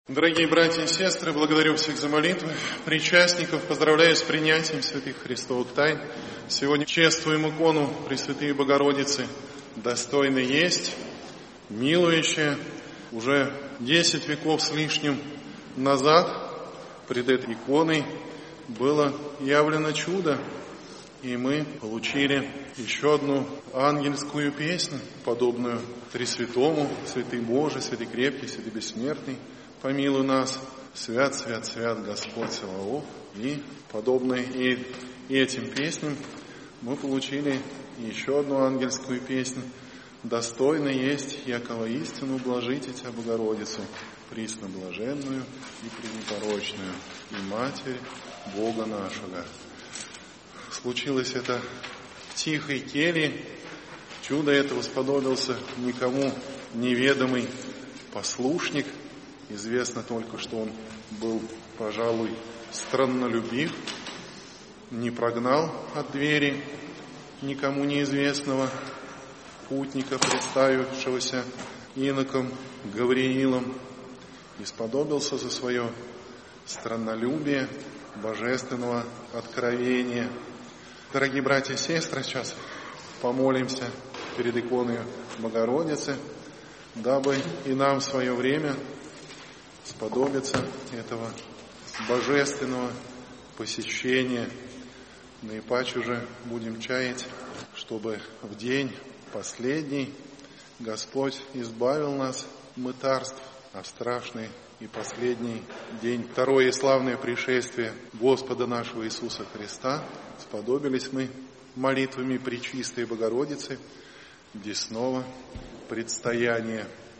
Дорогие братья и сестры, благодарю всех за молитвы. Причастников поздравляю с принятием святых Христовых тайн. Сегодня чествуем икону Пресвятой Богородицы. Достойно есть, милующая. Уже 10 веков с лишним назад пред этой иконой было явлено чудо. И мы получили еще одну ангельскую песню, подобную Тресвятому, Святый Божий, Святый Крепкий, Святый Бессмертный. Помилуй нас, свят, свят, свят Господь Саваоф. И подобные и этим песням мы получили еще одну ангельскую песню. Достойно есть, якова истину блажите Тя, Богородицу, пресноблаженную и пренепорочную, и Матерь Бога нашего. Случилось это в тихой келье. Чудо этого сподобился никому неведомый послушник. Известно только, что он был, пожалуй, страннолюбив, не прогнал от двери никому неизвестного путника, представившегося иноком Гавриилом, и сподобился за свое страннолюбие божественного откровения. Дорогие братья и сестры, сейчас помолимся перед иконой Богородицы, дабы и нам в свое время сподобиться этого божественного посещения. Наипаче уже будем чаять, чтобы в день последний Господь избавил нас мытарств, а в страшный и последний день, второе и славное пришествие Господа нашего Иисуса Христа, сподобились мы молитвами Пречистой Богородицы десного предстояния.